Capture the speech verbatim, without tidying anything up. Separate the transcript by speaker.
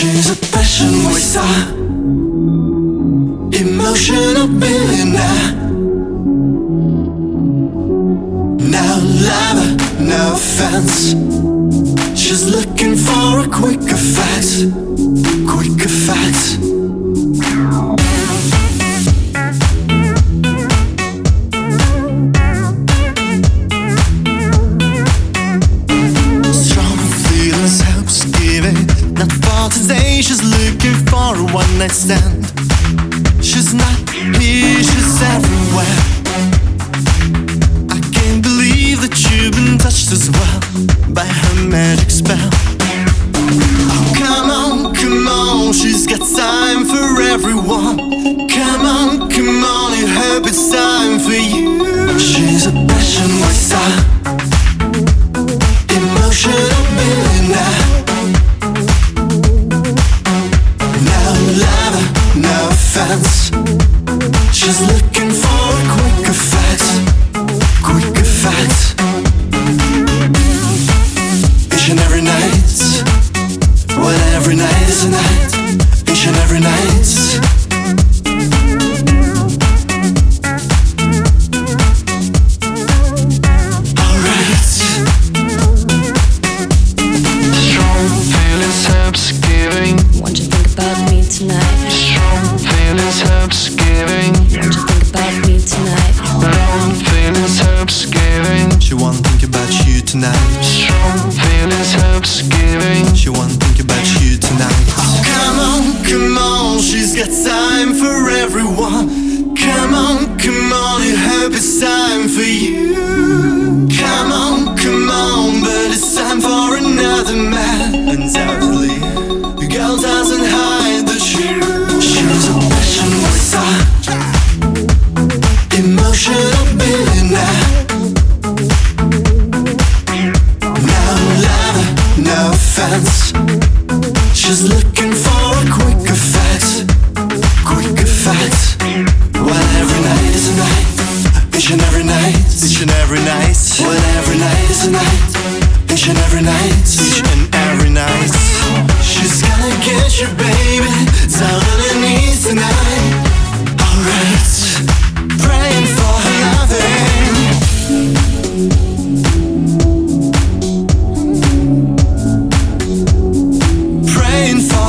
Speaker 1: She's a passion waster, emotional billionaire. Now lover, no offense. She's looking for a quick effect, quick effect. Strong feelings helps giving, not for today. She's looking for a one night stand. She's not here, she's everywhere. I can't believe that you've been touched as well by her magic spell. Oh, come on, come on, she's got time for everyone. Come on, come on, I hope it's time for you. She's a passion waster, emotional billionaire. No lover, no offense. She's looking for a quick effect, quick effect. Each and every night, well, every night is a night. Each and every night. Alright. Strong feelings helps giving.
Speaker 2: Won't you think about me tonight?
Speaker 1: Strong feelings helps giving.
Speaker 2: Won't you think about me tonight?
Speaker 1: Strong feelings helps giving. She won't think about you tonight. Strong feelings helps giving. She won't think about you tonight. Oh, come on, come on, she's got time for everyone. Come on, come on, I hope it's time for you. Come on, come on, but it's time for another man. Undoubtedly, the girl doesn't hide the truth. She's a passion waster, emotional billionaire. No lover, no offense. She's looking for a quick effect, quick effect. Well, every night is a night. Each and every night, each and every night. Well, every night is a night. Each and every night, each and every night. She's gonna get you, baby. It's all that it needs tonight. Alright, praying for her loving. Praying for